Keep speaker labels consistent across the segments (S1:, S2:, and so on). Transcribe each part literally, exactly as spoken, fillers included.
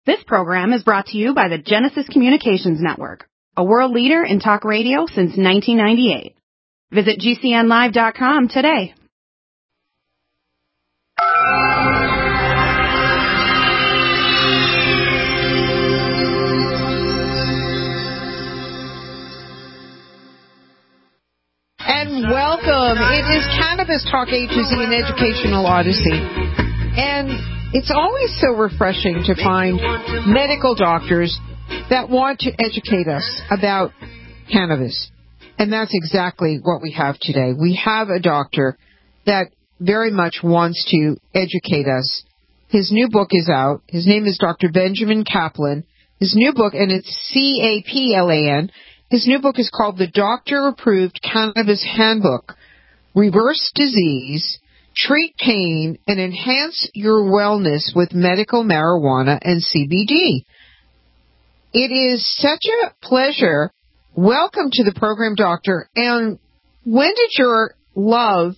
S1: This program is brought to you by the Genesis Communications Network, a world leader in talk radio since nineteen ninety-eight. Visit G C N live dot com today.
S2: And welcome. It is Cannabis Talk A to Z, an educational odyssey. And it's always so refreshing to find medical doctors that want to educate us about cannabis. And that's exactly what we have today. We have a doctor that very much wants to educate us. His new book is out. His name is Doctor Benjamin Kaplan. His new book, and it's C A P L A N. His new book is called The Doctor-Approved Cannabis Handbook, Reverse Disease, Treat Pain, and Enhance Your Wellness with Medical Marijuana and C B D. It is such a pleasure. Welcome to the program, Doctor. And when did your love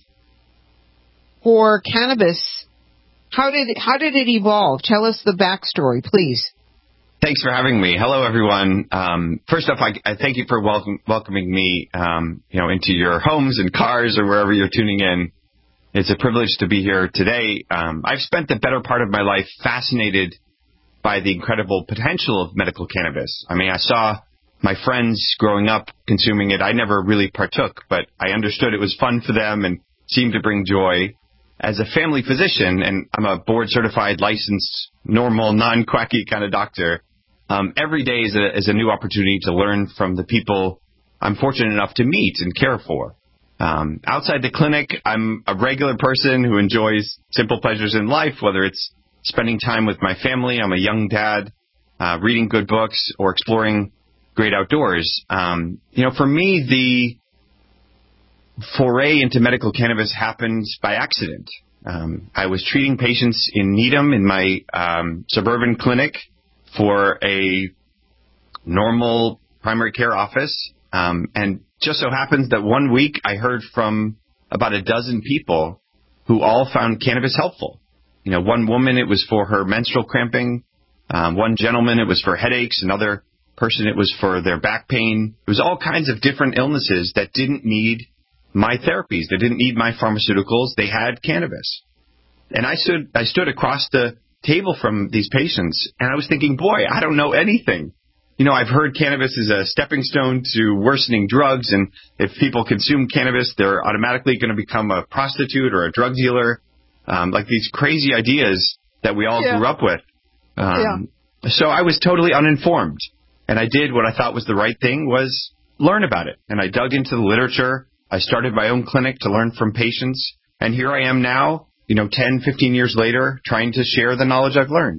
S2: for cannabis, how did it, how did it evolve? Tell us the backstory, please.
S3: Thanks for having me. Hello, everyone. Um, first off, I, I thank you for welcome, welcoming me, um, you know, into your homes and cars or wherever you're tuning in. It's a privilege to be here today. Um, I've spent the better part of my life fascinated by the incredible potential of medical cannabis. I mean, I saw my friends growing up consuming it. I never really partook, but I understood it was fun for them and seemed to bring joy. As a family physician, and I'm a board-certified, licensed, normal, non-quacky kind of doctor, um, every day is a, is a new opportunity to learn from the people I'm fortunate enough to meet and care for. Um, outside the clinic, I'm a regular person who enjoys simple pleasures in life, whether it's spending time with my family, I'm a young dad, uh, reading good books, or exploring great outdoors. Um, you know, for me, the foray into medical cannabis happened by accident. Um, I was treating patients in Needham in my um, suburban clinic for a normal primary care office, um, and just so happens that one week I heard from about a dozen people who all found cannabis helpful. You know, one woman, it was for her menstrual cramping. Um, one gentleman, it was for headaches. Another person, it was for their back pain. It was all kinds of different illnesses that didn't need my therapies. They didn't need my pharmaceuticals. They had cannabis. And I stood, I stood across the table from these patients, and I was thinking, boy, I don't know anything. You know, I've heard cannabis is a stepping stone to worsening drugs, and if people consume cannabis, they're automatically going to become a prostitute or a drug dealer, um, like these crazy ideas that we all yeah. grew up with. Um, yeah. So I was totally uninformed, and I did what I thought was the right thing, was learn about it. And I dug into the literature. I started my own clinic to learn from patients, and here I am now, you know, ten, fifteen years later, trying to share the knowledge I've learned.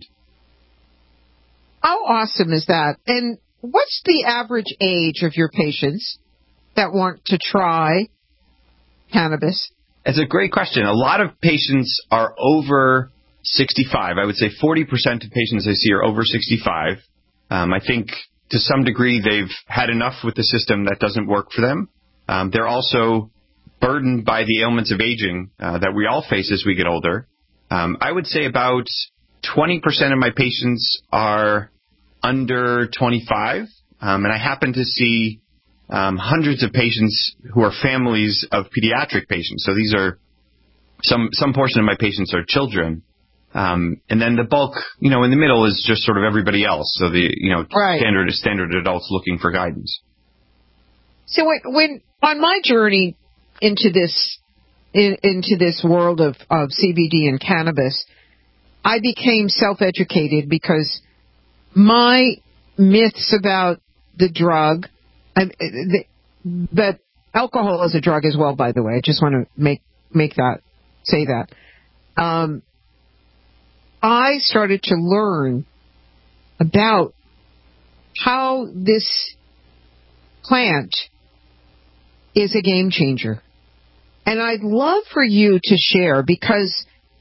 S2: How awesome is that? And what's the average age of your patients that want to try cannabis?
S3: It's a great question. A lot of patients are over sixty-five. I would say forty percent of patients I see are over sixty-five. Um, I think to some degree they've had enough with the system that doesn't work for them. Um, they're also burdened by the ailments of aging uh, that we all face as we get older. Um, I would say about twenty percent of my patients are under twenty-five, um, and I happen to see um, hundreds of patients who are families of pediatric patients. So these are some some portion of my patients are children, um, and then the bulk, you know, in the middle is just sort of everybody else. So the you know
S2: right.
S3: standard standard adults looking for guidance.
S2: So when, when on my journey into this in, into this world of, of C B D and cannabis, I became self-educated because my myths about the drug, I, the, but alcohol is a drug as well, by the way. I just want to make make that say that. Um, I started to learn about how this plant is a game changer. And I'd love for you to share, because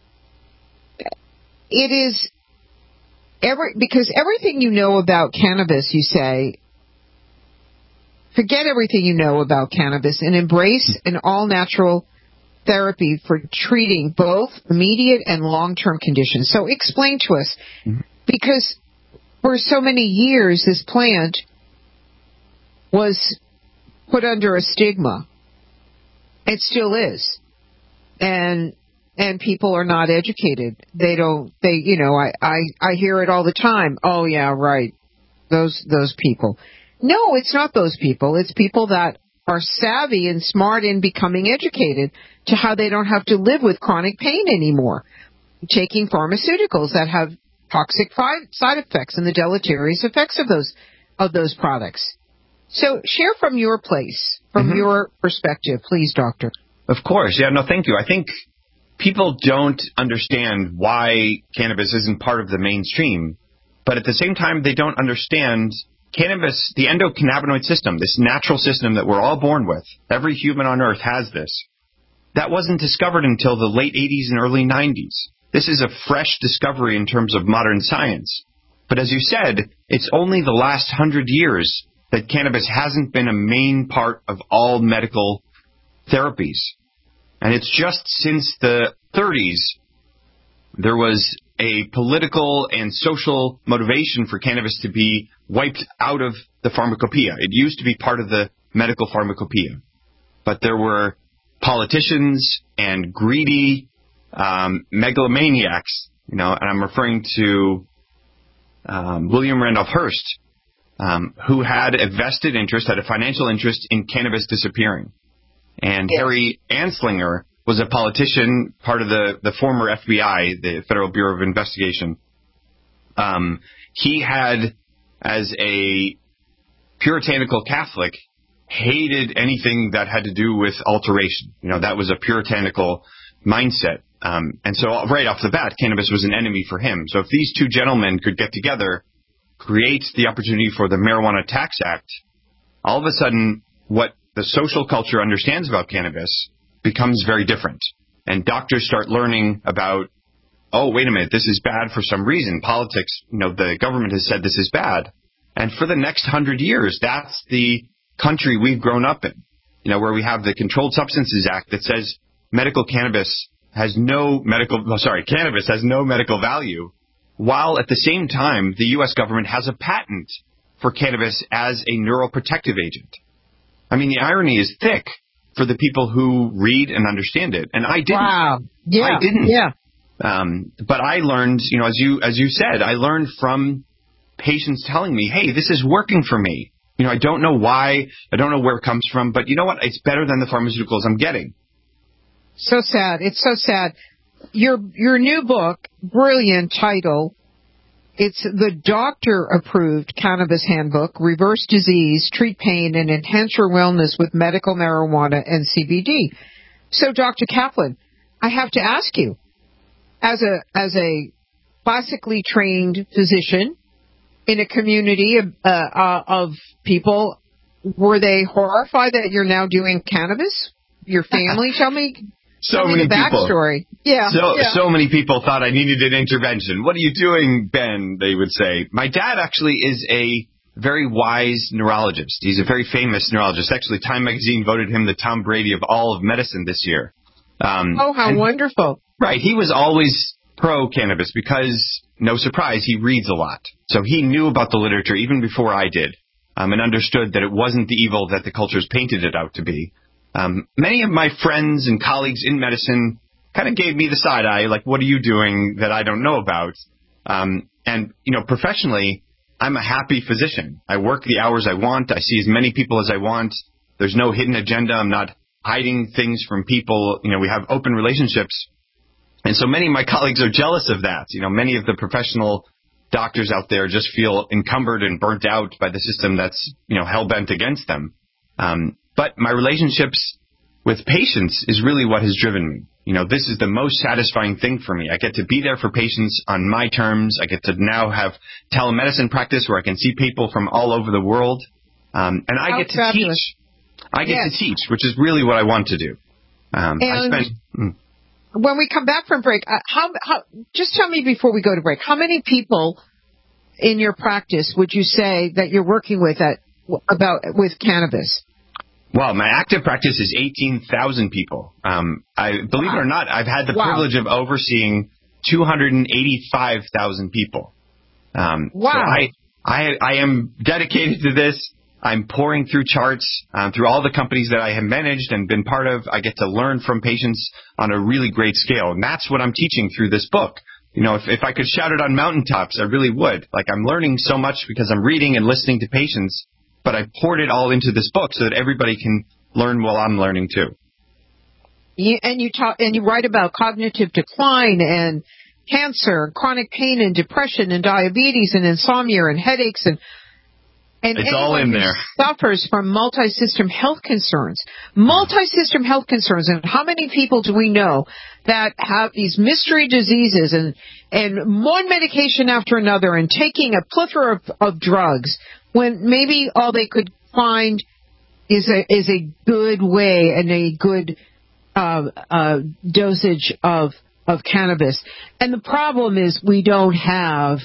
S2: it is every because everything you know about cannabis, you say, forget everything you know about cannabis and embrace an all-natural therapy for treating both immediate and long-term conditions. So explain to us, mm-hmm. because for so many years, this plant was put under a stigma. It still is. And and people are not educated. They don't, they, you know, I, I, I hear it all the time. Oh, yeah, right. Those, those people. No, it's not those people. It's people that are savvy and smart in becoming educated to how they don't have to live with chronic pain anymore. Taking pharmaceuticals that have toxic side effects and the deleterious effects of those, of those products. So share from your place, from mm-hmm. your perspective, please, doctor.
S3: Of course. Yeah, no, thank you. I think people don't understand why cannabis isn't part of the mainstream, but at the same time, they don't understand cannabis, the endocannabinoid system, this natural system that we're all born with. Every human on earth has this. That wasn't discovered until the late eighties and early nineties. This is a fresh discovery in terms of modern science. But as you said, it's only the last hundred years that cannabis hasn't been a main part of all medical therapies. And it's just since the thirties there was a political and social motivation for cannabis to be wiped out of the pharmacopoeia. It used to be part of the medical pharmacopoeia. But there were politicians and greedy um, megalomaniacs, you know, and I'm referring to um, William Randolph Hearst, um, who had a vested interest, had a financial interest in cannabis disappearing. And yes. Harry Anslinger was a politician, part of the, the former F B I, the Federal Bureau of Investigation. Um, he had, as a puritanical Catholic, hated anything that had to do with alteration. You know, that was a puritanical mindset. Um, and so right off the bat, cannabis was an enemy for him. So if these two gentlemen could get together, create the opportunity for the Marijuana Tax Act, all of a sudden what the social culture understands about cannabis becomes very different. And doctors start learning about, oh, wait a minute, this is bad for some reason. Politics, you know, the government has said this is bad. And for the next hundred years, that's the country we've grown up in, you know, where we have the Controlled Substances Act that says medical cannabis has no medical, oh, sorry, cannabis has no medical value, while at the same time, the U S government has a patent for cannabis as a neuroprotective agent. I mean, the irony is thick for the people who read and understand it. And I didn't.
S2: Wow. Yeah.
S3: I didn't.
S2: Yeah.
S3: Um, but I learned, you know, as you, as you said, I learned from patients telling me, hey, this is working for me. You know, I don't know why, I don't know where it comes from, but you know what? It's better than the pharmaceuticals I'm getting.
S2: So sad. It's so sad. Your, your new book, brilliant title. It's the doctor-approved cannabis handbook, Reverse Disease, Treat Pain, and Enhance Your Wellness with Medical Marijuana and C B D. So, Doctor Kaplan, I have to ask you, as a as a classically trained physician in a community of, uh, uh, of people, were they horrified that you're now doing cannabis? Your family? Tell me.
S3: So
S2: Tell
S3: many
S2: me the backstory.
S3: people.
S2: Yeah
S3: so,
S2: yeah.
S3: so many people thought I needed an intervention. What are you doing, Ben? They would say. My dad actually is a very wise neurologist. He's a very famous neurologist. Actually, Time Magazine voted him the Tom Brady of all of medicine this year. Um,
S2: oh, how
S3: and,
S2: wonderful.
S3: Right. He was always pro-cannabis because, no surprise, he reads a lot. So he knew about the literature even before I did, um, and understood that it wasn't the evil that the cultures painted it out to be. Um, many of my friends and colleagues in medicine kind of gave me the side eye, like, what are you doing that I don't know about? Um, and, you know, professionally, I'm a happy physician. I work the hours I want. I see as many people as I want. There's no hidden agenda. I'm not hiding things from people. You know, we have open relationships. And so many of my colleagues are jealous of that. You know, many of the professional doctors out there just feel encumbered and burnt out by the system that's, you know, hell-bent against them. Um, But my relationships with patients is really what has driven me. You know, this is the most satisfying thing for me. I get to be there for patients on my terms. I get to now have telemedicine practice where I can see people from all over the world. Um, and I
S2: How
S3: get to
S2: fabulous.
S3: teach. I get
S2: Yes.
S3: to teach, which is really what I want to do. Um, I
S2: And
S3: spend, mm.
S2: when we come back from break, uh, how, how, just tell me before we go to break, how many people in your practice would you say that you're working with at, about with cannabis?
S3: Well, my active practice is eighteen thousand people. Um, I believe wow. it or not, I've had the
S2: wow.
S3: privilege of overseeing two hundred eighty-five thousand people. Um,
S2: wow.
S3: So I, I, I am dedicated to this. I'm pouring through charts um, through all the companies that I have managed and been part of. I get to learn from patients on a really great scale. And that's what I'm teaching through this book. You know, if, if I could shout it on mountaintops, I really would. Like, I'm learning so much because I'm reading and listening to patients, but I poured it all into this book so that everybody can learn while I'm learning too.
S2: You, and you talk and you write about cognitive decline and cancer, chronic pain and depression and diabetes and insomnia and headaches and and
S3: it's all in there.
S2: Suffers from multi-system health concerns. Multi-system health concerns. And how many people do we know that have these mystery diseases and and one medication after another and taking a plethora of, of drugs when maybe all they could find is a is a good way and a good uh, uh, dosage of of cannabis. And the problem is we don't have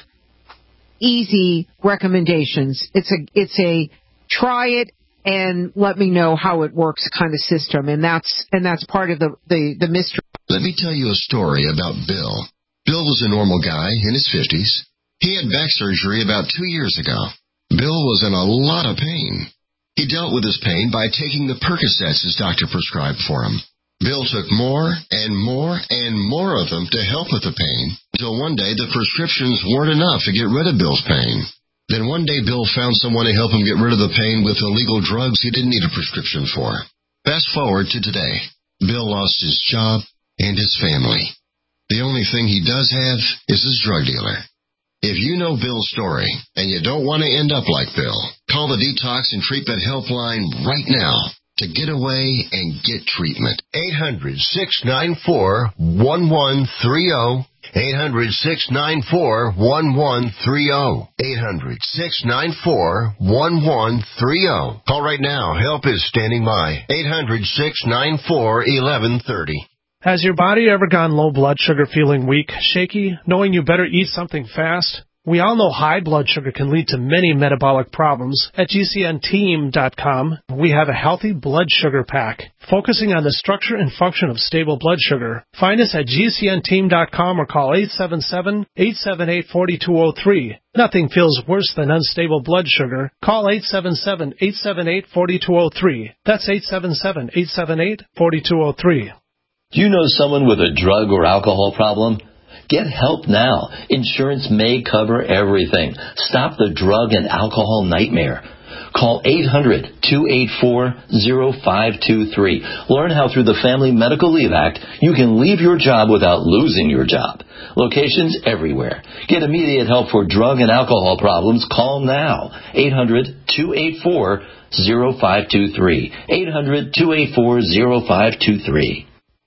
S2: easy recommendations. It's a it's a try it and let me know how it works kind of system, and that's and that's part of the, the, the mystery.
S4: Let me tell you a story about Bill. Bill was a normal guy in his fifties. He had back surgery about two years ago. Bill was in a lot of pain. He dealt with his pain by taking the Percocets his doctor prescribed for him. Bill took more and more and more of them to help with the pain, until one day the prescriptions weren't enough to get rid of Bill's pain. Then one day Bill found someone to help him get rid of the pain with illegal drugs he didn't need a prescription for. Fast forward to today. Bill lost his job and his family. The only thing he does have is his drug dealer. If you know Bill's story and you don't want to end up like Bill, call the Detox and Treatment Helpline right now to get away and get treatment.
S5: eight hundred, six nine four, one one three zero. eight hundred, six nine four, one one three zero. eight hundred, six nine four, one one three zero. Call right now. Help is standing by. eight hundred, six nine four, one one three zero.
S6: Has your body ever gone low blood sugar, feeling weak, shaky, knowing you better eat something fast? We all know high blood sugar can lead to many metabolic problems. At G C N team dot com, we have a healthy blood sugar pack, focusing on the structure and function of stable blood sugar. Find us at G C N team dot com or call eight seven seven, eight seven eight, four two zero three. Nothing feels worse than unstable blood sugar. Call eight seven seven, eight seven eight, four two zero three. That's eight seven seven, eight seven eight, four two zero three.
S7: Do you know someone with a drug or alcohol problem? Get help now. Insurance may cover everything. Stop the drug and alcohol nightmare. Call eight hundred, two eight four, zero five two three. Learn how through the Family Medical Leave Act you can leave your job without losing your job. Locations everywhere. Get immediate help for drug and alcohol problems. Call now. eight hundred, two eight four, zero five two three. eight hundred, two eight four, zero five two three.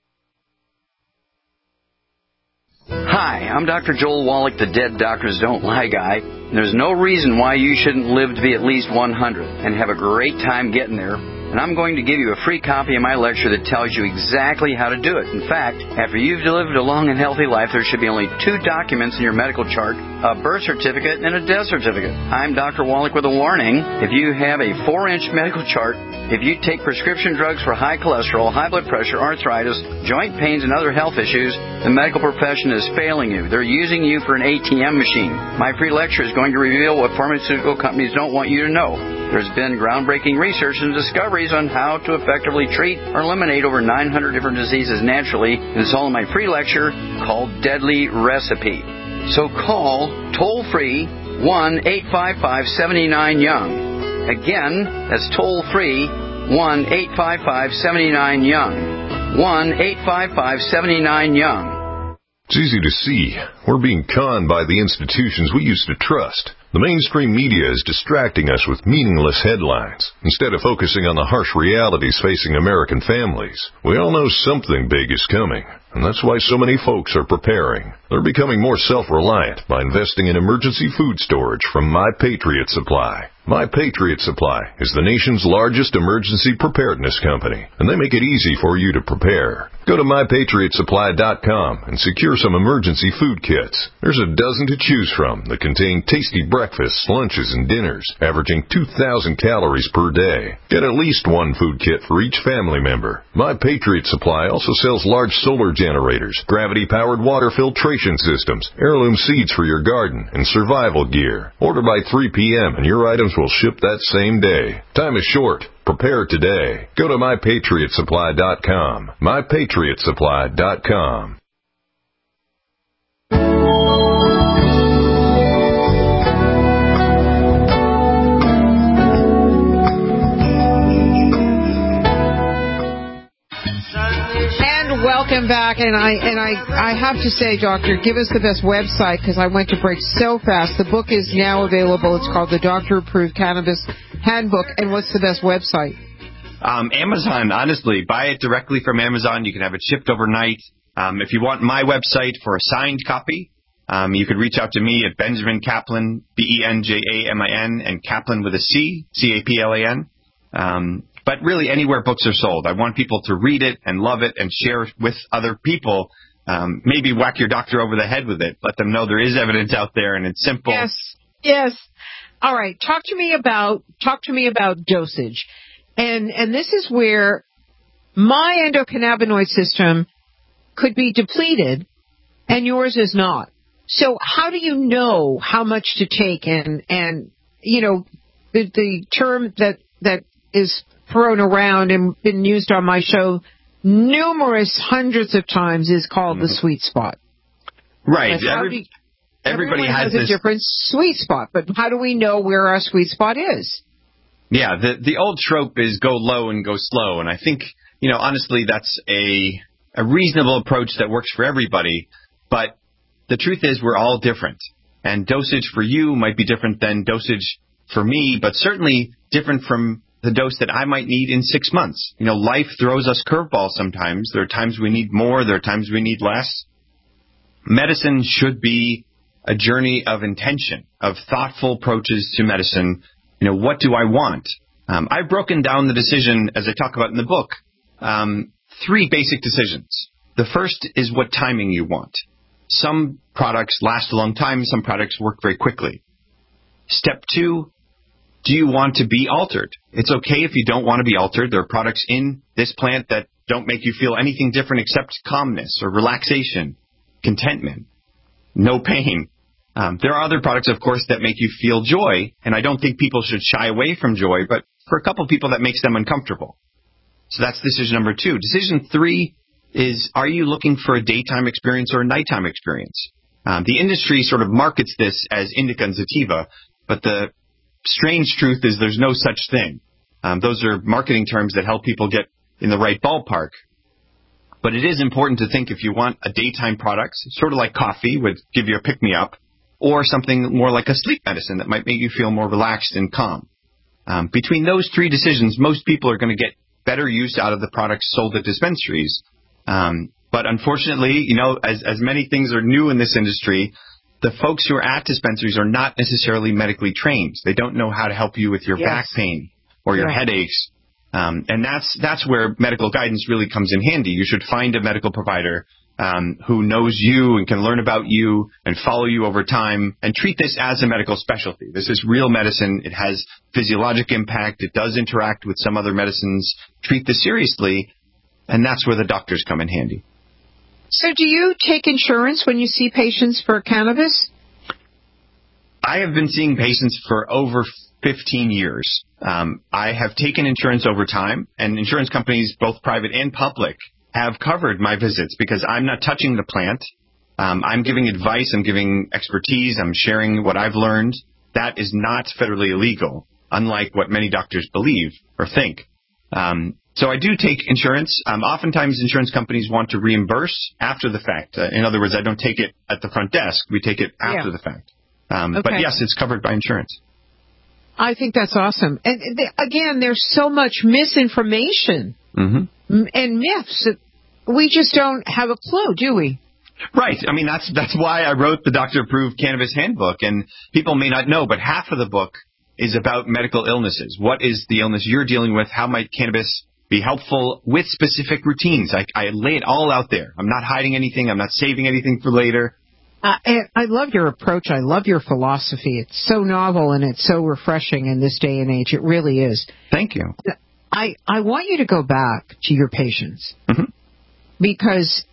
S8: Hi, I'm Doctor Joel Wallach, the Dead Doctors Don't Lie guy. There's no reason why you shouldn't live to be at least one hundred and have a great time getting there. And I'm going to give you a free copy of my lecture that tells you exactly how to do it. In fact, after you've lived a long and healthy life, there should be only two documents in your medical chart, a birth certificate and a death certificate. I'm Doctor Wallach with a warning. If you have a four-inch medical chart, if you take prescription drugs for high cholesterol, high blood pressure, arthritis, joint pains, and other health issues, the medical profession is failing you. They're using you for an A T M machine. My free lecture is going to reveal what pharmaceutical companies don't want you to know. There's been groundbreaking research and discoveries on how to effectively treat or eliminate over nine hundred different diseases naturally. It's all in my free lecture called Deadly Recipe. So call toll-free one eight five five, seven nine, young. Again, that's toll-free one eight five five, seven nine, young. one eight five five, seven nine, young.
S9: It's easy to see. We're being conned by the institutions we used to trust. The mainstream media is distracting us with meaningless headlines, instead of focusing on the harsh realities facing American families. We all know something big is coming, and that's why so many folks are preparing. They're becoming more self-reliant by investing in emergency food storage from My Patriot Supply. My Patriot Supply is the nation's largest emergency preparedness company, and they make it easy for you to prepare. Go to my patriot supply dot com and secure some emergency food kits. There's a dozen to choose from that contain tasty breakfasts, lunches, and dinners, averaging two thousand calories per day. Get at least one food kit for each family member. My Patriot Supply also sells large solar generators, gravity-powered water filtration systems, heirloom seeds for your garden, and survival gear. Order by three p.m. and your items will ship that same day. Time is short. Prepare today. Go to my patriot supply dot com. my patriot supply dot com.
S2: Welcome back, and I and I, I have to say, Doctor, give us the best website, because I went to break so fast. The book is now available. It's called the Doctor Approved Cannabis Handbook. And what's the best website?
S3: Um, Amazon, honestly. Buy it directly from Amazon. You can have it shipped overnight. Um, if you want my website for a signed copy, um, you could reach out to me at Benjamin Kaplan, B E N J A M I N, and Kaplan with a C, C A P L A N. Um But really, anywhere books are sold. I want people to read it and love it and share it with other people. Um, maybe whack your doctor over the head with it. Let them know there is evidence out there and it's simple.
S2: Yes, yes. All right. Talk to me about talk to me about dosage, and and this is where my endocannabinoid system could be depleted, and yours is not. So how do you know how much to take? And and you know the the term that that is thrown around and been used on my show numerous hundreds of times is called mm-hmm. the sweet spot.
S3: Right.
S2: Every,
S3: you, everybody has,
S2: has
S3: this
S2: a different sweet spot, but how do we know where our sweet spot is?
S3: Yeah, the the old trope is go low and go slow, and I think, you know, honestly, that's a a reasonable approach that works for everybody, but the truth is we're all different, and dosage for you might be different than dosage for me, but certainly different from the dose that I might need in six months. You know, life throws us curveballs sometimes. There are times we need more. There are times we need less. Medicine should be a journey of intention, of thoughtful approaches to medicine. You know, what do I want? Um, I've broken down the decision, as I talk about in the book, um, three basic decisions. The first is what timing you want. Some products last a long time. Some products work very quickly. Step two, do you want to be altered? It's okay if you don't want to be altered. There are products in this plant that don't make you feel anything different except calmness or relaxation, contentment, no pain. Um, there are other products, of course, that make you feel joy, and I don't think people should shy away from joy, but for a couple of people that makes them uncomfortable. So that's decision number two. Decision three is, are you looking for a daytime experience or a nighttime experience? Um, the industry sort of markets this as indica and sativa, but the strange truth is there's no such thing. Um, those are marketing terms that help people get in the right ballpark. But it is important to think if you want a daytime product, sort of like coffee would give you a pick-me-up, or something more like a sleep medicine that might make you feel more relaxed and calm. Um, between those three decisions, most people are going to get better use out of the products sold at dispensaries. Um, but unfortunately, you know, as, as many things are new in this industry, the folks who are at dispensaries are not necessarily medically trained. They don't know how to help you with your yes. back pain or your yeah. headaches. Um, and that's that's where medical guidance really comes in handy. You should find a medical provider um, who knows you and can learn about you and follow you over time and treat this as a medical specialty. This is real medicine. It has physiologic impact. It does interact with some other medicines. Treat this seriously, and that's where the doctors come in handy.
S2: So do you take insurance when you see patients for cannabis?
S3: I have been seeing patients for over fifteen years. Um, I have taken insurance over time, and insurance companies, both private and public, have covered my visits because I'm not touching the plant. Um, I'm giving advice. I'm giving expertise. I'm sharing what I've learned. That is not federally illegal, unlike what many doctors believe or think. Um, So I do take insurance. Um, oftentimes, insurance companies want to reimburse after the fact. Uh, in other words, I don't take it at the front desk. We take it after yeah. the fact. Um, okay. But, yes, it's covered by insurance.
S2: I think that's awesome. And, th- again, there's so much misinformation mm-hmm. and myths that we just don't have a clue, do we?
S3: Right. I mean, that's that's why I wrote the Doctor Approved Cannabis Handbook. And people may not know, but half of the book is about medical illnesses. What is the illness you're dealing with? How might cannabis be helpful with specific routines? I, I lay it all out there. I'm not hiding anything. I'm not saving anything for later.
S2: Uh, I love your approach. I love your philosophy. It's so novel and it's so refreshing in this day and age. It really is.
S3: Thank you.
S2: I, I want you to go back to your patients
S3: mm-hmm.
S2: because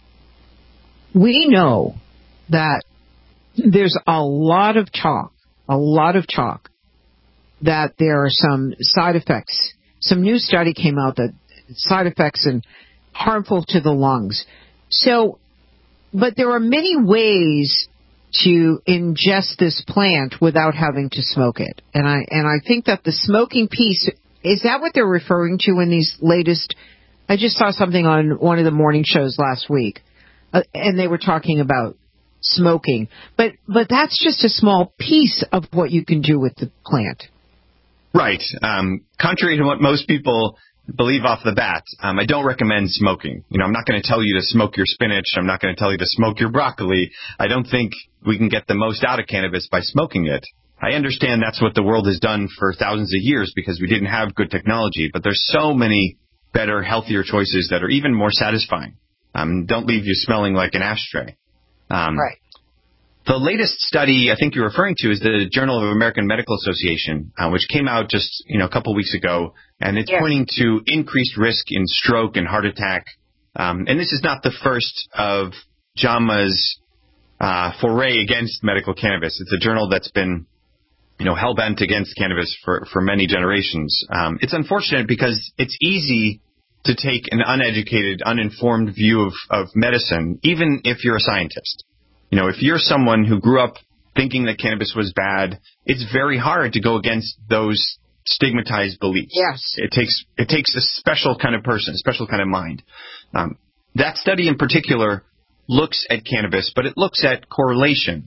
S2: we know that there's a lot of talk, a lot of talk that there are some side effects. Some new study came out that side effects and harmful to the lungs. So, but there are many ways to ingest this plant without having to smoke it. And I, and I think that the smoking piece, is that what they're referring to in these latest, I just saw something on one of the morning shows last week, uh, and they were talking about smoking. But, but that's just a small piece of what you can do with the plant.
S3: Right. Um, contrary to what most people believe off the bat, um, I don't recommend smoking. You know, I'm not going to tell you to smoke your spinach. I'm not going to tell you to smoke your broccoli. I don't think we can get the most out of cannabis by smoking it. I understand that's what the world has done for thousands of years because we didn't have good technology, but there's so many better, healthier choices that are even more satisfying. Um, don't leave you smelling like an ashtray. Um,
S2: right.
S3: The latest study I think you're referring to is the Journal of American Medical Association, uh, which came out just you know a couple weeks ago, and it's yes. pointing to increased risk in stroke and heart attack. Um, and this is not the first of JAMA's uh, foray against medical cannabis. It's a journal that's been you know hell-bent against cannabis for, for many generations. Um, it's unfortunate because it's easy to take an uneducated, uninformed view of, of medicine, even if you're a scientist. You know, if you're someone who grew up thinking that cannabis was bad, it's very hard to go against those stigmatized beliefs.
S2: Yes.
S3: It takes it takes a special kind of person, a special kind of mind. Um, that study in particular looks at cannabis, but it looks at correlation,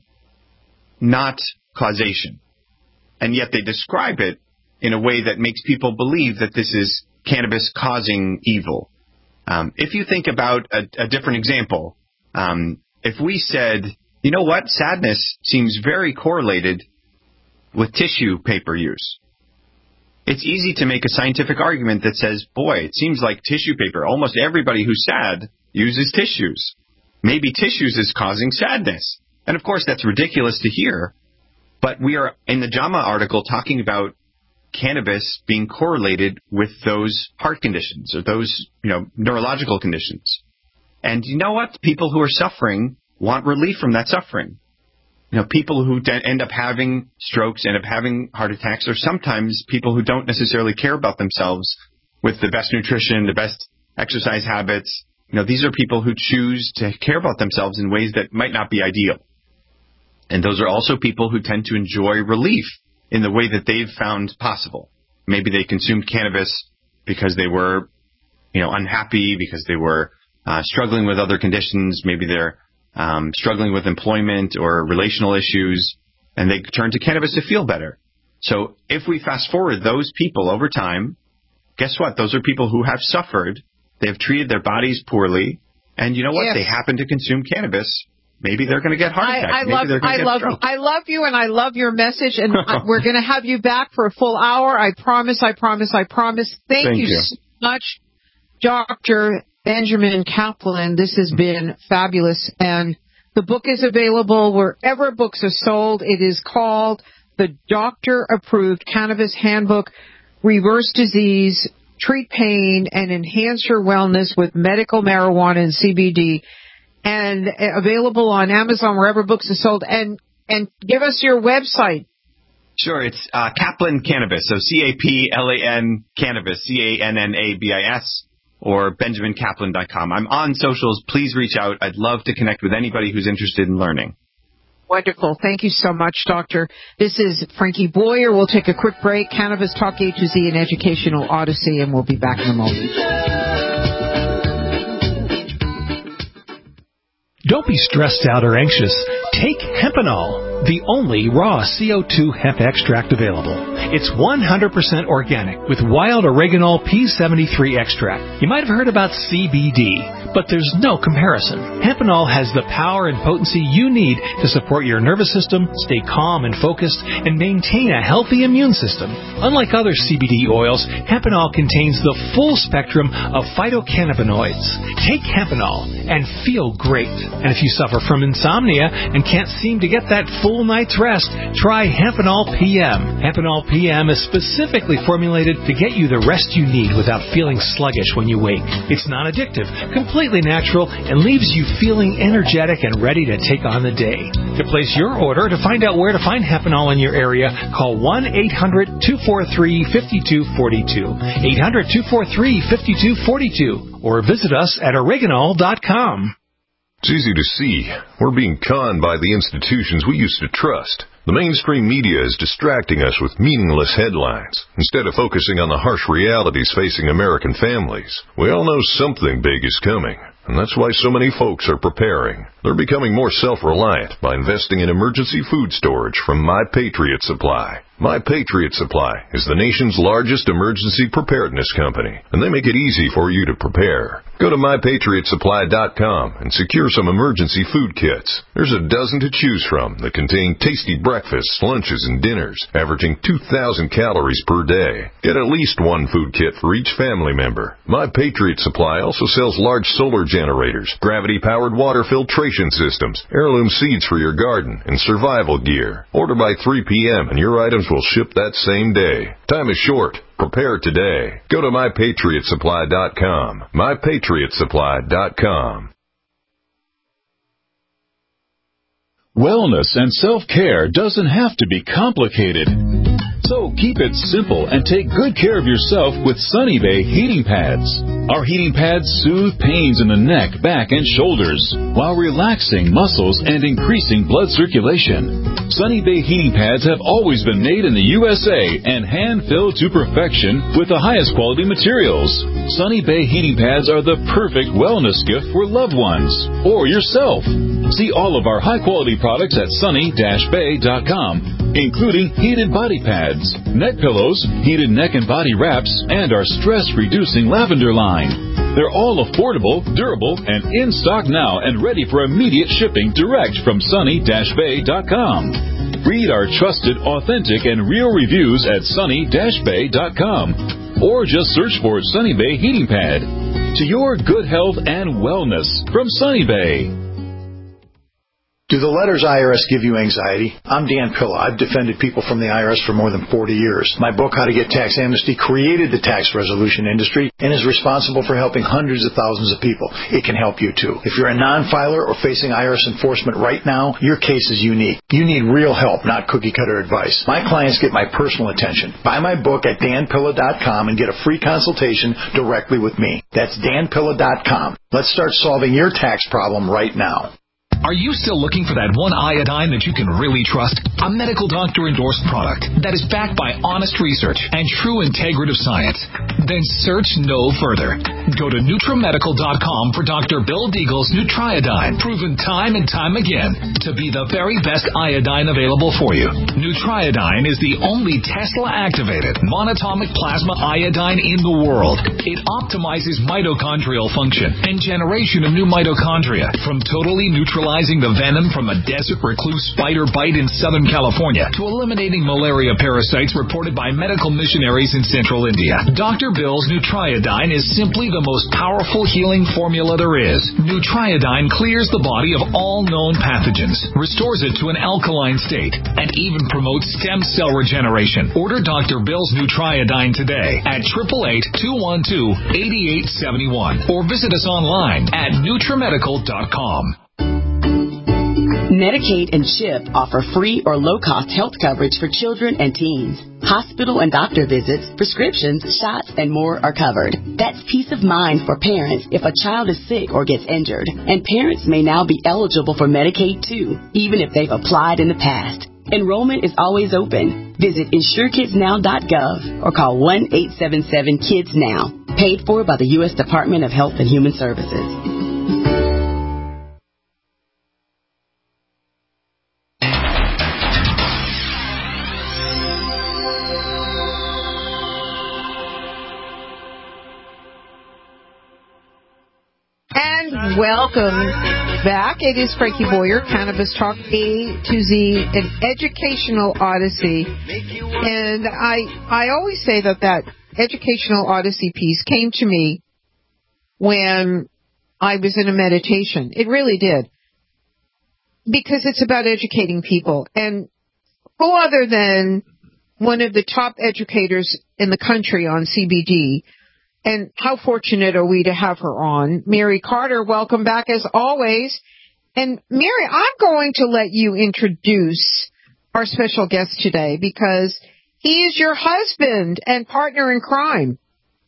S3: not causation. And yet they describe it in a way that makes people believe that this is cannabis causing evil. Um, if you think about a, a different example, um, if we said, you know what, sadness seems very correlated with tissue paper use. It's easy to make a scientific argument that says, boy, it seems like tissue paper. Almost everybody who's sad uses tissues. Maybe tissues is causing sadness. And of course, that's ridiculous to hear. But we are in the JAMA article talking about cannabis being correlated with those heart conditions or those, you know, neurological conditions. And you know what? People who are suffering want relief from that suffering. You know, people who de- end up having strokes, end up having heart attacks, are sometimes people who don't necessarily care about themselves with the best nutrition, the best exercise habits. You know, these are people who choose to care about themselves in ways that might not be ideal. And those are also people who tend to enjoy relief in the way that they've found possible. Maybe they consumed cannabis because they were, you know, unhappy, because they were Uh, struggling with other conditions. Maybe they're um, struggling with employment or relational issues, and they turn to cannabis to feel better. So if we fast forward those people over time, guess what? Those are people who have suffered. They have treated their bodies poorly, and you know what? Yes. They happen to consume cannabis. Maybe they're going to get heart attacks.
S2: I, I
S3: Maybe
S2: love,
S3: they're going
S2: I
S3: to get
S2: love,
S3: stroke.
S2: I love you, and I love your message, and we're going to have you back for a full hour. I promise, I promise, I promise. Thank,
S3: Thank
S2: you,
S3: you
S2: so much, Doctor Benjamin Kaplan. This has been fabulous, and the book is available wherever books are sold. It is called the Doctor-Approved Cannabis Handbook, Reverse Disease, Treat Pain, and Enhance Your Wellness with Medical Marijuana and C B D, and available on Amazon wherever books are sold. And and give us your website.
S3: Sure, it's uh, Kaplan Cannabis, so C A P L A N Cannabis, C A N N A B I S. Or benjamin kaplan dot com. I'm on socials. Please reach out. I'd love to connect with anybody who's interested in learning.
S2: Wonderful. Thank you so much, Doctor. This is Frankie Boyer. We'll take a quick break. Cannabis Talk A to Z, an educational odyssey, and we'll be back in a moment.
S10: Don't be stressed out or anxious. Take Hempanol, the only raw C O two hemp extract available. It's one hundred percent organic with wild oregano P seventy-three extract. You might have heard about C B D, but there's no comparison. Hempanol has the power and potency you need to support your nervous system, stay calm and focused, and maintain a healthy immune system. Unlike other C B D oils, Hempanol contains the full spectrum of phytocannabinoids. Take Hempanol and feel great. And if you suffer from insomnia and can't seem to get that full night's rest, try Hempanol P M. Hempanol P M is specifically formulated to get you the rest you need without feeling sluggish when you wake. It's non-addictive, completely natural, and leaves you feeling energetic and ready to take on the day. To place your order, to find out where to find Hempanol in your area, call one eight hundred two four three five two four two, eight hundred two four three five two four two, or visit us at oreganol dot com.
S9: It's easy to see. We're being conned by the institutions we used to trust. The mainstream media is distracting us with meaningless headlines instead of focusing on the harsh realities facing American families. We all know something big is coming, and that's why so many folks are preparing. They're becoming more self-reliant by investing in emergency food storage from My Patriot Supply. My Patriot Supply is the nation's largest emergency preparedness company, and they make it easy for you to prepare. Go to my patriot supply dot com and secure some emergency food kits. There's a dozen to choose from that contain tasty breakfasts, lunches, and dinners, averaging two thousand calories per day. Get at least one food kit for each family member. My Patriot Supply also sells large solar generators, gravity-powered water filtration systems, heirloom seeds for your garden, and survival gear. Order by three p.m. and your items will ship that same day. Time is short. Prepare today. Go to my patriot supply dot com. my patriot supply dot com.
S11: Wellness and self-care doesn't have to be complicated. So keep it simple and take good care of yourself with Sunny Bay heating pads. Our heating pads soothe pains in the neck, back, and shoulders while relaxing muscles and increasing blood circulation. Sunny Bay heating pads have always been made in the U S A and hand-filled to perfection with the highest quality materials. Sunny Bay heating pads are the perfect wellness gift for loved ones or yourself. See all of our high-quality products at sunny dash bay dot com, including heated body pads, neck pillows, heated neck and body wraps, and our stress-reducing lavender line. They're all affordable, durable, and in stock now and ready for immediate shipping direct from sunny dash bay dot com. Read our trusted, authentic, and real reviews at sunny dash bay dot com, or just search for Sunny Bay Heating Pad. To your good health and wellness from Sunny Bay.
S12: Do the letters I R S give you anxiety? I'm Dan Pilla. I've defended people from the I R S for more than forty years. My book, How to Get Tax Amnesty, created the tax resolution industry and is responsible for helping hundreds of thousands of people. It can help you, too. If you're a non-filer or facing I R S enforcement right now, your case is unique. You need real help, not cookie-cutter advice. My clients get my personal attention. Buy my book at dan pilla dot com and get a free consultation directly with me. That's dan pilla dot com. Let's start solving your tax problem right now.
S13: Are you still looking for that one iodine that you can really trust? A medical doctor-endorsed product that is backed by honest research and true integrative science? Then search no further. Go to nutramedical dot com for Doctor Bill Deagle's Nutriodine, proven time and time again to be the very best iodine available for you. Nutriodine is the only Tesla-activated monatomic plasma iodine in the world. It optimizes mitochondrial function and generation of new mitochondria from totally neutralizing the venom from a desert recluse spider bite in Southern California to eliminating malaria parasites reported by medical missionaries in Central India. Doctor Bill's Nutriodine is simply the most powerful healing formula there is. Nutriodine clears the body of all known pathogens, restores it to an alkaline state, and even promotes stem cell regeneration. Order Doctor Bill's Nutriodine today at eight eight eight, two one two, eight eight seven one or visit us online at nutramedical dot com.
S14: Medicaid and CHIP offer free or low-cost health coverage for children and teens. Hospital and doctor visits, prescriptions, shots, and more are covered. That's peace of mind for parents if a child is sick or gets injured. And parents may now be eligible for Medicaid, too, even if they've applied in the past. Enrollment is always open. Visit insure kids now dot gov or call one eight seven seven kids now. Paid for by the U S Department of Health and Human Services.
S2: And welcome back. It is Frankie Boyer, Cannabis Talk A to Z, an educational odyssey. And I I always say that that educational odyssey piece came to me when I was in a meditation. It really did. Because it's about educating people. And who other than one of the top educators in the country on C B D, and how fortunate are we to have her on? Mary Carter, welcome back as always. And Mary, I'm going to let you introduce our special guest today because he is your husband and partner in crime.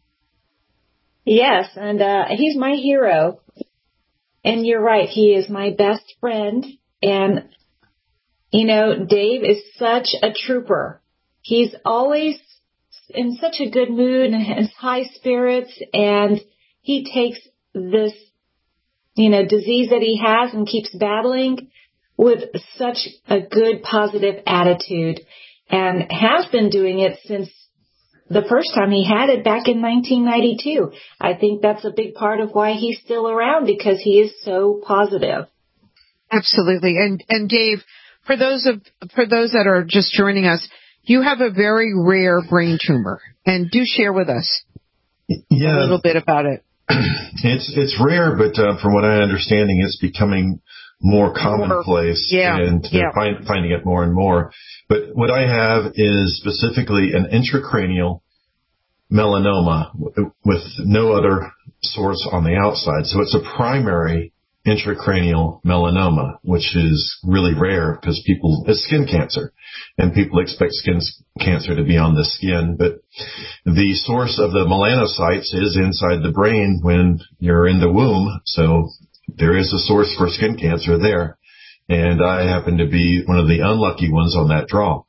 S15: Yes, and uh, he's my hero. And you're right, he is my best friend. And, you know, Dave is such a trooper. He's always in such a good mood and has high spirits, and he takes this, you know, disease that he has and keeps battling with such a good, positive attitude, and has been doing it since the first time he had it back in nineteen ninety-two. I think that's a big part of why he's still around, because he is so positive.
S2: Absolutely. And, and Dave, for those of, for those that are just joining us, you have a very rare brain tumor, and do share with us
S16: yeah,
S2: a little bit about it.
S16: It's it's rare, but uh, from what I'm understanding, it's becoming more commonplace,
S2: more, yeah,
S16: and they're
S2: yeah.
S16: find, finding it more and more. But what I have is specifically an intracranial melanoma with no other source on the outside. So it's a primary intracranial melanoma, which is really rare because people, it's skin cancer, and people expect skin cancer to be on the skin. But the source of the melanocytes is inside the brain when you're in the womb. So there is a source for skin cancer there. And I happen to be one of the unlucky ones on that draw.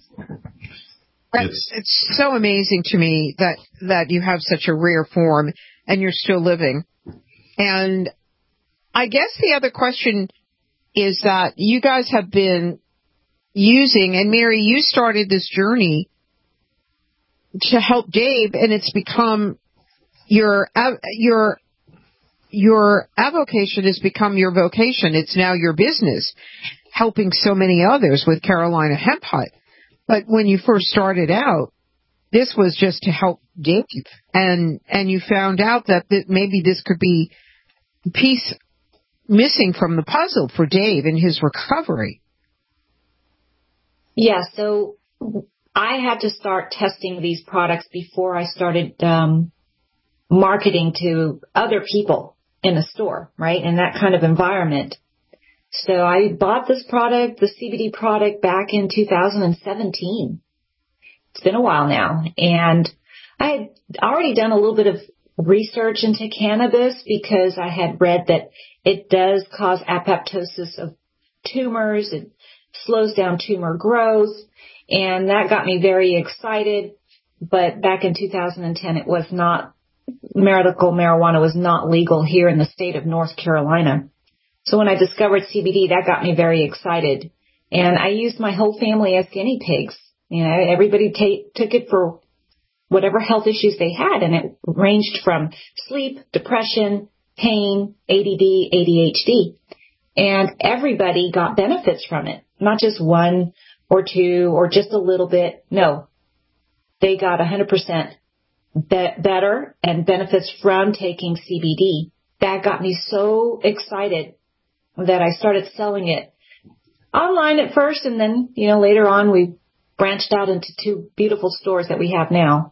S2: It's, it's so amazing to me that, that you have such a rare form and you're still living. And I guess the other question is that you guys have been using, and Mary, you started this journey to help Dave, and it's become your, your, your avocation has become your vocation. It's now your business, helping so many others with Carolina Hemp Hut. But when you first started out, this was just to help Dave, and, and you found out that, that maybe this could be a piece missing from the puzzle for Dave in his recovery.
S15: Yeah, so I had to start testing these products before I started um, marketing to other people in the store, right, in that kind of environment. So I bought this product, the C B D product, back in two thousand seventeen. It's been a while now. And I had already done a little bit of research into cannabis because I had read that it does cause apoptosis of tumors. It slows down tumor growth. And that got me very excited. But back in two thousand ten, it was not, medical marijuana was not legal here in the state of North Carolina. So when I discovered C B D, that got me very excited. And I used my whole family as guinea pigs. You know, everybody t- took it for whatever health issues they had, and it ranged from sleep, depression, pain, A D D, A D H D. And everybody got benefits from it, not just one or two or just a little bit. No, they got one hundred percent be- better and benefits from taking C B D. That got me so excited that I started selling it online at first, and then, you know, later on we branched out into two beautiful stores that we have now.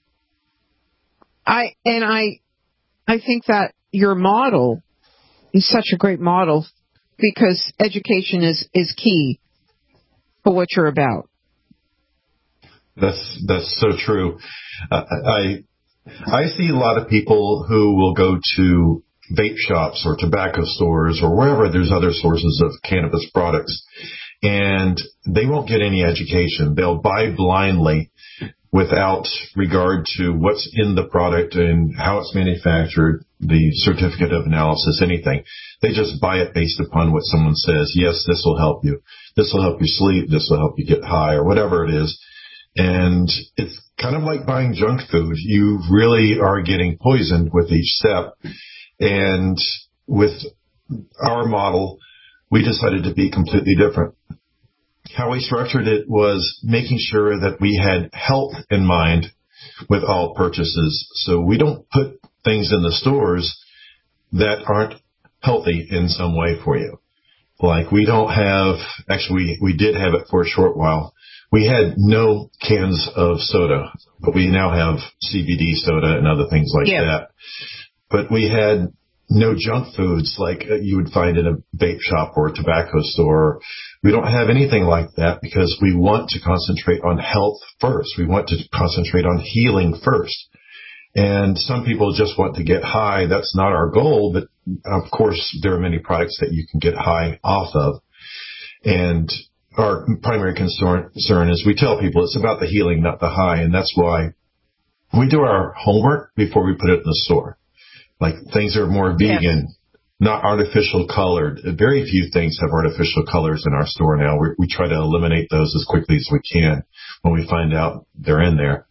S2: I and I I think that your model is such a great model because education is, is key for what you're about.
S16: That's that's so true. Uh, I I see a lot of people who will go to vape shops or tobacco stores or wherever there's other sources of cannabis products, and they won't get any education. They'll buy blindly without regard to what's in the product and how it's manufactured, the certificate of analysis, anything. They just buy it based upon what someone says. Yes, this will help you. This will help you sleep. This will help you get high, or whatever it is. And it's kind of like buying junk food. You really are getting poisoned with each step. And with our model, we decided to be completely different. How we structured it was making sure that we had health in mind with all purchases. So we don't put things in the stores that aren't healthy in some way for you. Like we don't have, actually we, we did have it for a short while. We had no cans of soda, but we now have C B D soda and other things like yeah. that. But we had no junk foods like you would find in a vape shop or a tobacco store. We don't have anything like that because we want to concentrate on health first. We want to concentrate on healing first. And some people just want to get high. That's not our goal, but of course there are many products that you can get high off of. And our primary concern, concern is we tell people it's about the healing, not the high. And that's why we do our homework before we put it in the store. Like things are more vegan, yes. not artificial colored. Very few things have artificial colors in our store now. We, we try to eliminate those as quickly as we can when we find out they're in there.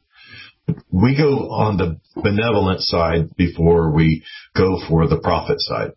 S16: We go on the benevolent side before we go for the profit side.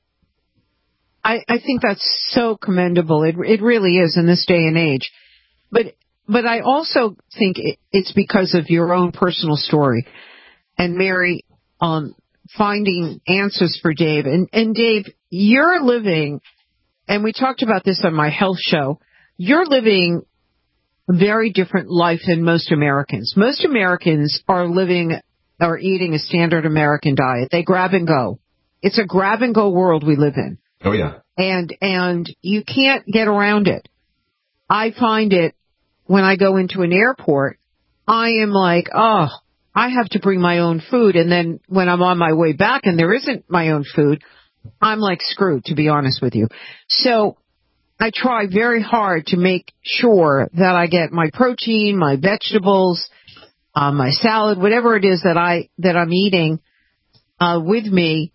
S2: I, I think that's so commendable. It it really is in this day and age. But but I also think it, it's because of your own personal story. And Mary, um, finding answers for Dave. And, and Dave, you're living, and we talked about this on my health show, you're living a very different life than most Americans. Most Americans are living or eating a standard American diet. They grab and go. It's a grab and go world we live in.
S16: Oh, yeah.
S2: And, and you can't get around it. I find it when I go into an airport, I am like, oh, I have to bring my own food. And then when I'm on my way back and there isn't my own food, I'm like screwed, to be honest with you. So I try very hard to make sure that I get my protein, my vegetables, uh, my salad, whatever it is that I, that I'm eating, uh, with me,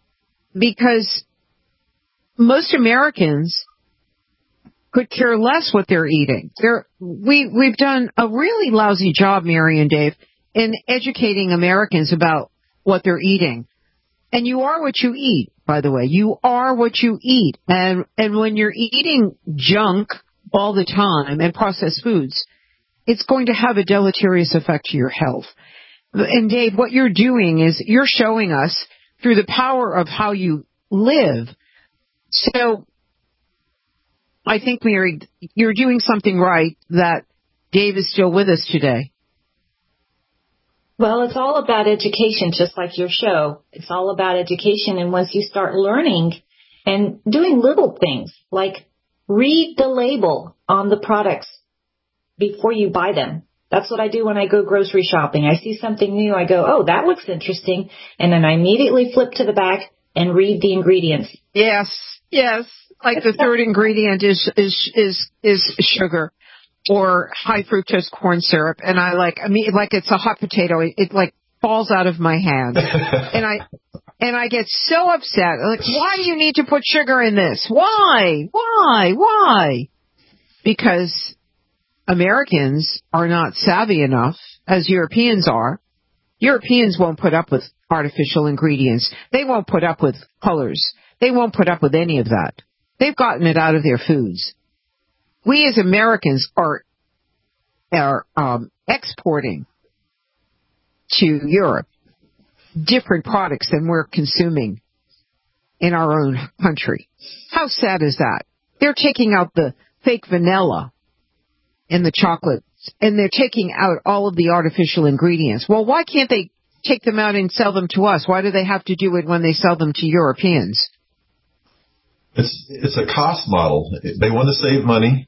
S2: because most Americans could care less what they're eating. They're, we, we've done a really lousy job, Mary and Dave, in educating Americans about what they're eating. And you are what you eat, by the way. You are what you eat. And, and when you're eating junk all the time and processed foods, it's going to have a deleterious effect to your health. And Dave, what you're doing is you're showing us through the power of how you live. So I think, Mary, you're doing something right that Dave is still with us today.
S15: Well, it's all about education, just like your show. It's all about education. And once you start learning and doing little things, like read the label on the products before you buy them. That's what I do when I go grocery shopping. I see something new. I go, oh, that looks interesting. And then I immediately flip to the back and read the ingredients.
S2: Yes, yes. Like the third ingredient is, is, is, is sugar. Or high fructose corn syrup, and I like, I mean, like it's a hot potato. It, it like falls out of my hand, and I, and I get so upset. Like, why do you need to put sugar in this? Why? Why? Why? Because Americans are not savvy enough, as Europeans are. Europeans won't put up with artificial ingredients. They won't put up with colors. They won't put up with any of that. They've gotten it out of their foods. We as Americans are are um, exporting to Europe different products than we're consuming in our own country. How sad is that? They're taking out the fake vanilla in the chocolates, and they're taking out all of the artificial ingredients. Well, why can't they take them out and sell them to us? Why do they have to do it when they sell them to Europeans?
S16: It's it's a cost model. They want to save money,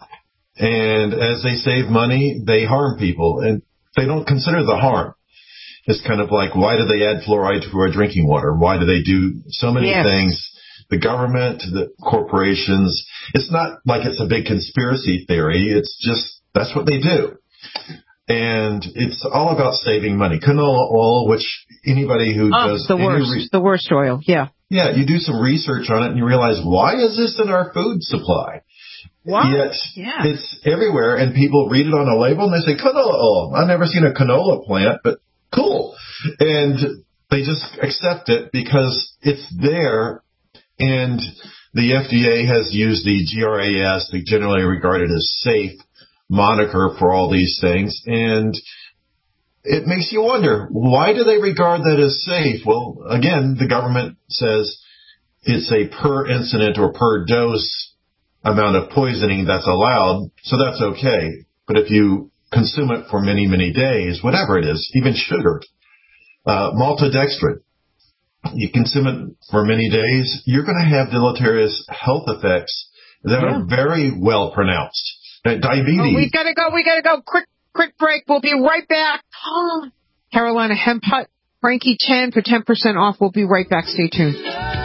S16: and as they save money, they harm people, and they don't consider the harm. It's kind of like, why do they add fluoride to our drinking water? Why do they do so many yes. things? The government, the corporations. It's not like it's a big conspiracy theory. It's just that's what they do. And it's all about saving money. Canola oil, which anybody who
S2: oh,
S16: does
S2: the
S16: any
S2: worst,
S16: re-
S2: the worst oil, yeah.
S16: Yeah, you do some research on it and you realize, why is this in our food supply?
S2: What?
S16: Yet
S2: yeah.
S16: it's everywhere, and people read it on a label and they say canola oil. I've never seen a canola plant, but cool. And they just accept it because it's there, and the F D A has used the G R A S, the generally regarded as safe moniker for all these things, and it makes you wonder, why do they regard that as safe? Well, again, the government says it's a per incident or per dose amount of poisoning that's allowed, so that's okay. But if you consume it for many, many days, whatever it is, even sugar, uh, maltodextrin, you consume it for many days, you're going to have deleterious health effects that yeah. are very well pronounced. Uh, diabetes.
S2: Oh, we gotta go, we gotta go. Quick, quick break. We'll be right back. Oh, Carolina Hemp Hut, Frankie Chen for ten percent off. We'll be right back. Stay tuned.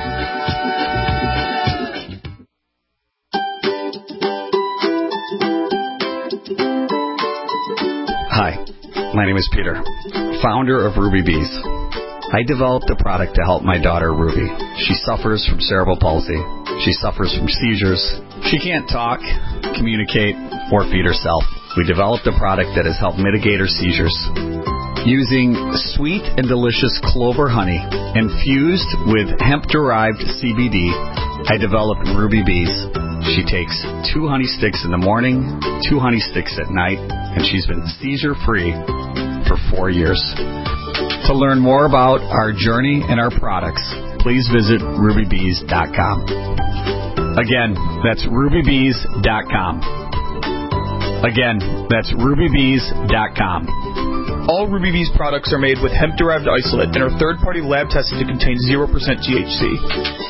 S17: Hi, my name is Peter, founder of Ruby Bees. I developed a product to help my daughter, Ruby. She suffers from cerebral palsy. She suffers from seizures. She can't talk, communicate, or feed herself. We developed a product that has helped mitigate her seizures. Using sweet and delicious clover honey infused with hemp-derived C B D, I developed Ruby Bees. She takes two honey sticks in the morning, two honey sticks at night, and she's been seizure-free for four years. To learn more about our journey and our products, please visit ruby bees dot com. Again, that's ruby bees dot com. Again, that's ruby bees dot com.
S18: All Ruby Bees products are made with hemp-derived isolate and are third-party lab tested to contain zero percent T H C.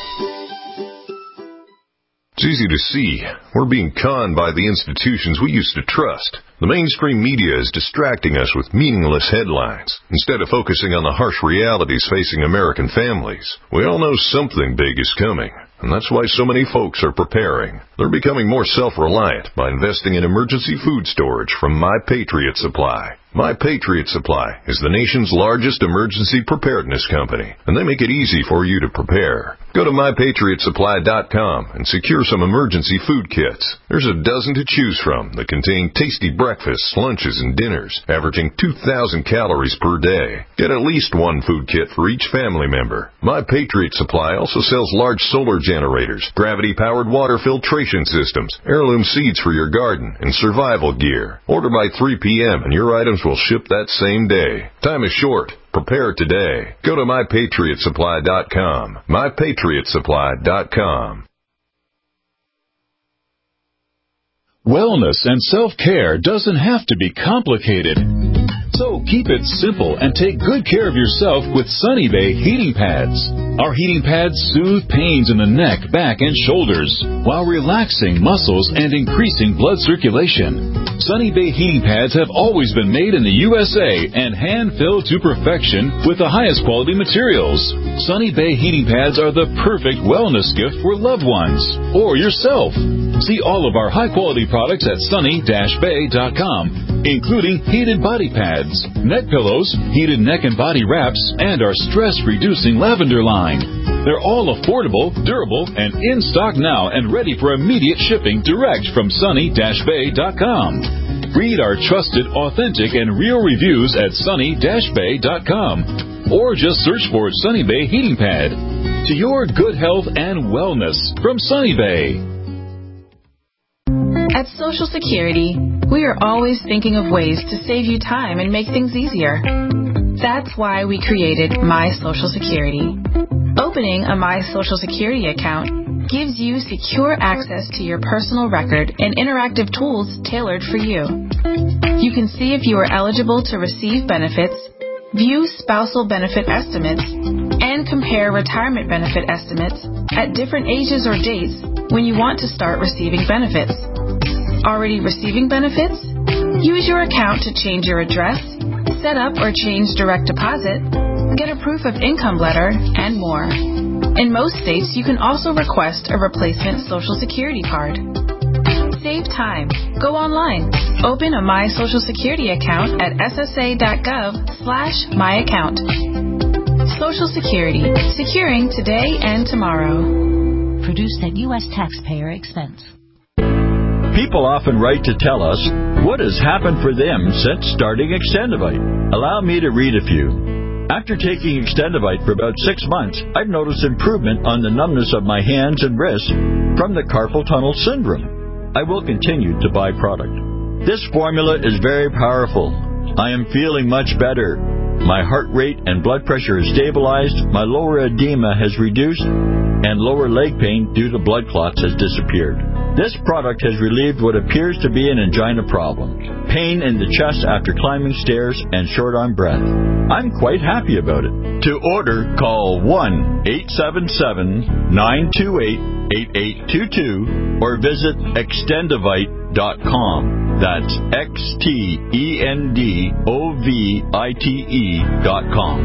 S9: It's easy to see. We're being conned by the institutions we used to trust. The mainstream media is distracting us with meaningless headlines instead of focusing on the harsh realities facing American families. We all know something big is coming, and that's why so many folks are preparing. They're becoming more self-reliant by investing in emergency food storage from My Patriot Supply. My Patriot Supply is the nation's largest emergency preparedness company, and they make it easy for you to prepare. Go to my patriot supply dot com and secure some emergency food kits. There's a dozen to choose from that contain tasty breakfasts, lunches, and dinners, averaging two thousand calories per day. Get at least one food kit for each family member. My Patriot Supply also sells large solar generators, gravity-powered water filtration systems, heirloom seeds for your garden, and survival gear. Order by three p.m. and your items will ship that same day. Time is short. Prepare today. Go to my patriot supply dot com. my patriot supply dot com.
S11: Wellness and self-care doesn't have to be complicated. So keep it simple and take good care of yourself with Sunny Bay heating pads. Our heating pads soothe pains in the neck, back, and shoulders while relaxing muscles and increasing blood circulation. Sunny Bay heating pads have always been made in the U S A and hand-filled to perfection with the highest quality materials. Sunny Bay heating pads are the perfect wellness gift for loved ones or yourself. See all of our high-quality products at sunny dash bay dot com, including heated body pads, neck pillows, heated neck and body wraps, and our stress-reducing lavender line. They're all affordable, durable, and in stock now and ready for immediate shipping direct from sunny dash bay dot com. Read our trusted, authentic, and real reviews at sunny dash bay dot com or just search for Sunny Bay Heating Pad. To your good health and wellness from Sunny Bay.
S19: At Social Security, we are always thinking of ways to save you time and make things easier. That's why we created My Social Security. Opening a My Social Security account gives you secure access to your personal record and interactive tools tailored for you. You can see if you are eligible to receive benefits, view spousal benefit estimates, and compare retirement benefit estimates at different ages or dates when you want to start receiving benefits. Already receiving benefits? Use your account to change your address, set up or change direct deposit, get a proof of income letter, and more. In most states, you can also request a replacement Social Security card. Save time. Go online. Open a My Social Security account at ssa.gov slash my account. Social Security. Securing today and tomorrow.
S20: Produced at U S taxpayer expense.
S21: People often write to tell us what has happened for them since starting Extendivite. Allow me to read a few. After taking Extendivite for about six months, I've noticed improvement on the numbness of my hands and wrists from the carpal tunnel syndrome. I will continue to buy product. This formula is very powerful. I am feeling much better. My heart rate and blood pressure is stabilized, my lower edema has reduced, and lower leg pain due to blood clots has disappeared. This product has relieved what appears to be an angina problem, pain in the chest after climbing stairs, and short-arm breath. I'm quite happy about it. To order, call one eight seven seven, nine two eight, eight eight two two or visit extendivite dot com. That's X T E N D O V I T E dot com.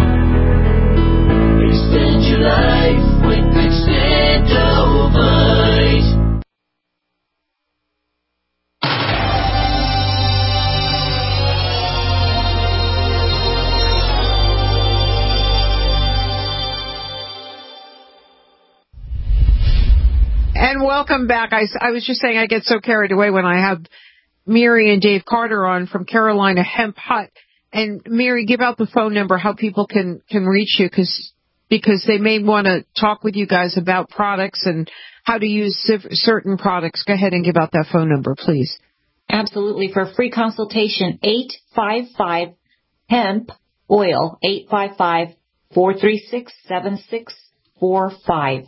S22: Extend your life with Extendivite.
S2: And welcome back. I, I was just saying I get so carried away when I have Mary and Dave Carter on from Carolina Hemp Hut. And Mary, give out the phone number, how people can, can reach you, cause, because they may want to talk with you guys about products and how to use certain products. Go ahead and give out that phone number, please.
S15: Absolutely. For a free consultation, eight five five hemp oil, eight five five, four three six, seven six four five.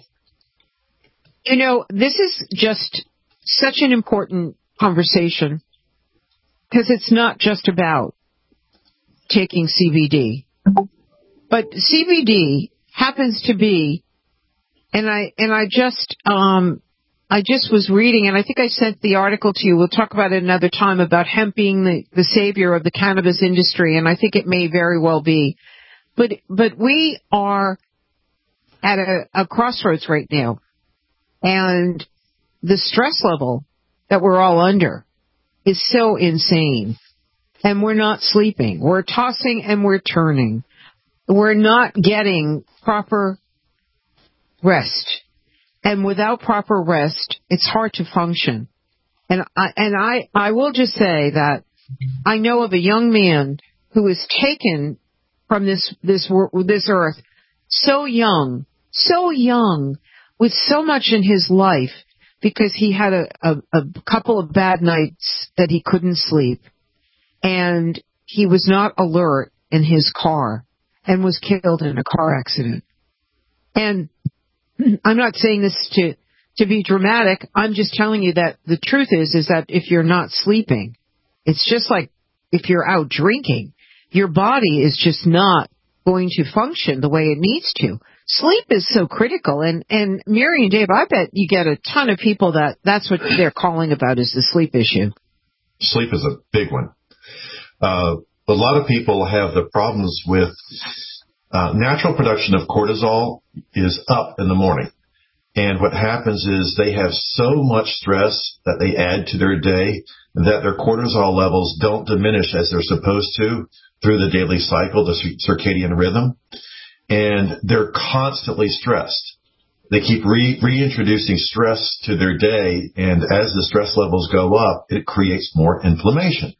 S2: You know, this is just such an important conversation because it's not just about taking C B D, but C B D happens to be, and I, and I just, um, I just was reading, and I think I sent the article to you. We'll talk about it another time about hemp being the, the savior of the cannabis industry, and I think it may very well be. But, but we are at a, a crossroads right now. And the stress level that we're all under is so insane. And we're not sleeping. We're tossing and we're turning. We're not getting proper rest. And without proper rest, it's hard to function. And I, and I, I will just say that I know of a young man who was taken from this, this, this earth so young, so young, with so much in his life because he had a, a, a couple of bad nights that he couldn't sleep, and he was not alert in his car and was killed in a car accident. And I'm not saying this to, to be dramatic. I'm just telling you that the truth is, is that if you're not sleeping, it's just like if you're out drinking, your body is just not going to function the way it needs to. Sleep is so critical, and, and Mary and Dave, I bet you get a ton of people that that's what they're calling about is the sleep issue.
S16: Sleep is a big one. Uh, a lot of people have the problems with uh, natural production of cortisol is up in the morning. And what happens is they have so much stress that they add to their day that their cortisol levels don't diminish as they're supposed to through the daily cycle, the circadian rhythm. And they're constantly stressed. They keep re- reintroducing stress to their day, and as the stress levels go up, it creates more inflammation.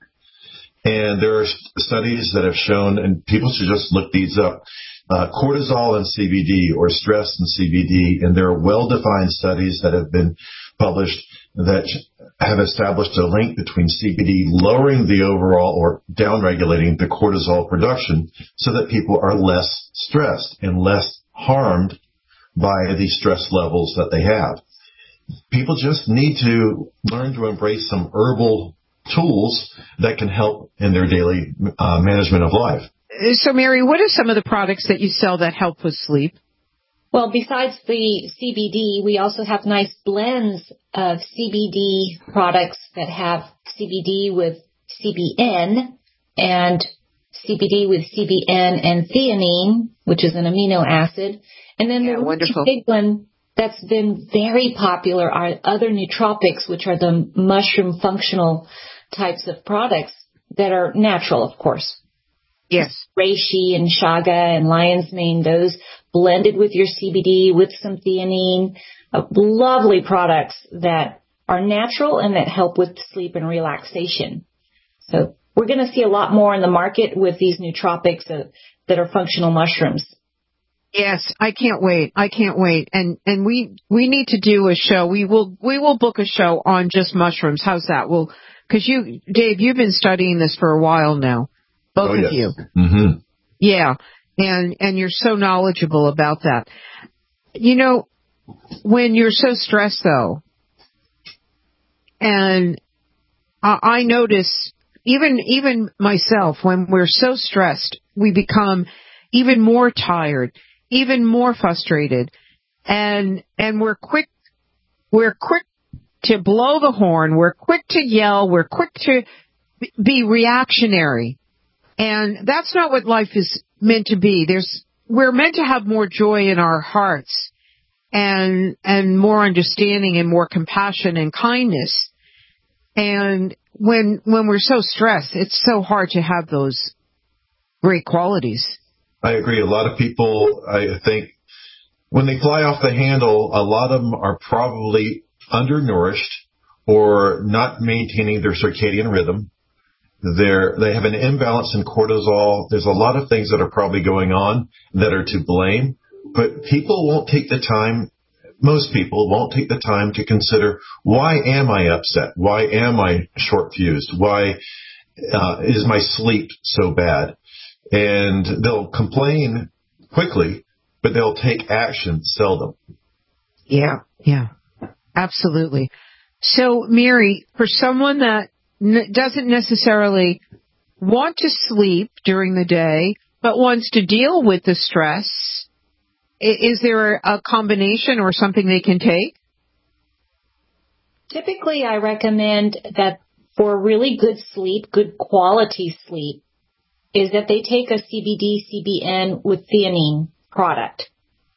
S16: And there are studies that have shown, and people should just look these up, uh, cortisol and C B D, or stress and C B D, and there are well-defined studies that have been published that have established a link between C B D lowering the overall or downregulating the cortisol production so that people are less stressed and less harmed by the stress levels that they have. People just need to learn to embrace some herbal tools that can help in their daily uh, management of life.
S2: So, Mary, what are some of the products that you sell that help with sleep?
S15: Well, besides the C B D, we also have nice blends of C B D products that have C B D with C B N and C B D with C B N and theanine, which is an amino acid. And then
S2: yeah,
S15: the
S2: wonderful.
S15: big one that's been very popular are other nootropics, which are the mushroom functional types of products that are natural, of course.
S2: Yes.
S15: Reishi and Chaga and Lion's Mane, those blended with your C B D with some theanine, uh, lovely products that are natural and that help with sleep and relaxation. So we're going to see a lot more in the market with these nootropics uh, that are functional mushrooms.
S2: Yes, I can't wait. I can't wait. And and we we need to do a show. We will we will book a show on just mushrooms. How's that? Well, because you, Dave, you've been studying this for a while now, both
S16: oh,
S2: of
S16: yes.
S2: you.
S16: Mm-hmm.
S2: Yeah, and and you're so knowledgeable about that. You know, when you're so stressed, though, and I, I notice even even myself, when we're so stressed, we become even more tired, even more frustrated, and and we're quick we're quick to blow the horn, we're quick to yell, we're quick to be reactionary. And that's not what life is meant to be. There's we're meant to have more joy in our hearts and and more understanding and more compassion and kindness. And when when we're so stressed, it's so hard to have those great qualities.
S16: I agree. A lot of people, I think, when they fly off the handle, a lot of them are probably undernourished or not maintaining their circadian rhythm. They're, they have an imbalance in cortisol. There's a lot of things that are probably going on that are to blame, but people won't take the time, most people won't take the time to consider, why am I upset? Why am I short-fused? Why uh, is my sleep so bad? And they'll complain quickly, but they'll take action seldom.
S2: Yeah, yeah, absolutely. So, Mary, for someone that n- doesn't necessarily want to sleep during the day, but wants to deal with the stress, I- is there a combination or something they can take?
S15: Typically, I recommend that for really good sleep, good quality sleep, is that they take a C B D, C B N with theanine product.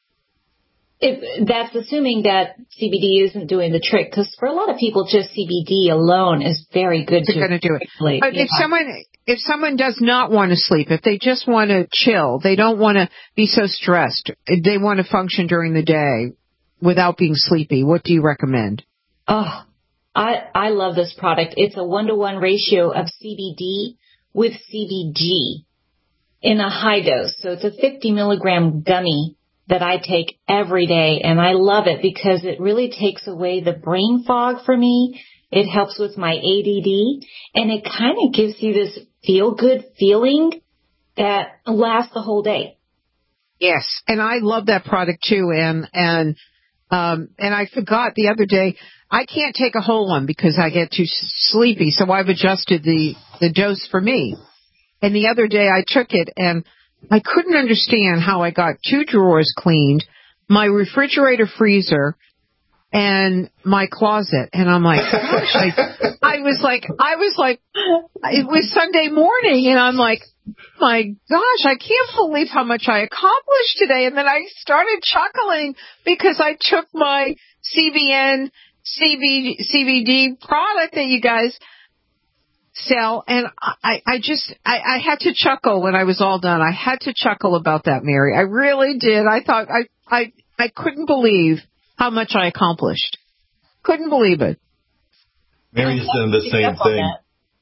S15: If, that's assuming that C B D isn't doing the trick, because for a lot of people, just C B D alone is very good
S2: They're
S15: to
S2: going to do it.
S15: sleep.
S2: But
S15: Yeah.
S2: if someone if someone does not want to sleep, if they just want to chill, they don't want to be so stressed, they want to function during the day without being sleepy, what do you recommend?
S15: Oh, I I love this product. It's a one-to-one ratio of C B D with C B G in a high dose. So it's a fifty milligram gummy that I take every day, and I love it because it really takes away the brain fog for me. It helps with my A D D, and it kind of gives you this feel-good feeling that lasts the whole day.
S2: Yes, and I love that product too, and and um and I forgot the other day, I can't take a whole one because I get too sleepy, so I've adjusted the the dose for me. And the other day I took it, and I couldn't understand how I got two drawers cleaned, my refrigerator, freezer, and my closet. And I'm like, gosh, I, I was like, I was like, it was Sunday morning, and I'm like, my gosh, I can't believe how much I accomplished today. And then I started chuckling because I took my C B N, C B, C B D product that you guys sell, and I, I just, I, I had to chuckle when I was all done. I had to chuckle about that, Mary. I really did. I thought, I, I, I couldn't believe how much I accomplished. Couldn't believe it.
S16: Mary's done the same thing.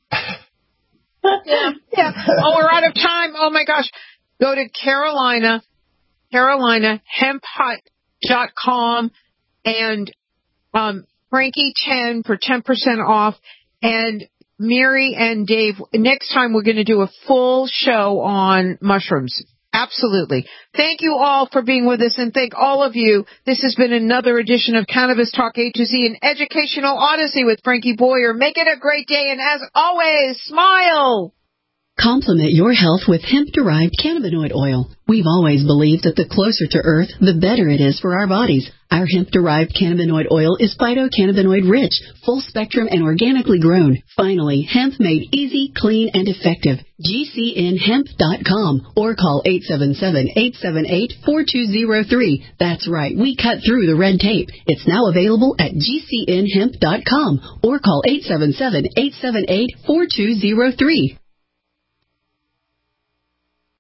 S2: yeah, yeah. Oh, we're out of time. Oh my gosh. Go to Carolina, Carolina hemp hut dot com and, um, Frankie ten for ten percent off. And Mary and Dave, next time we're going to do a full show on mushrooms. Absolutely. Thank you all for being with us, and thank all of you. This has been another edition of Cannabis Talk A to Z, an educational odyssey with Frankie Boyer. Make it a great day, and as always, smile.
S1: Complement your health with hemp-derived cannabinoid oil. We've always believed that the closer to Earth, the better it is for our bodies. Our hemp-derived cannabinoid oil is phytocannabinoid rich, full spectrum, and organically grown. Finally, hemp made easy, clean, and effective. G C N hemp dot com or call eight seven seven, eight seven eight, four two zero three. That's right, we cut through the red tape. It's now available at G C N hemp dot com or call eight seven seven, eight seven eight, four two zero three.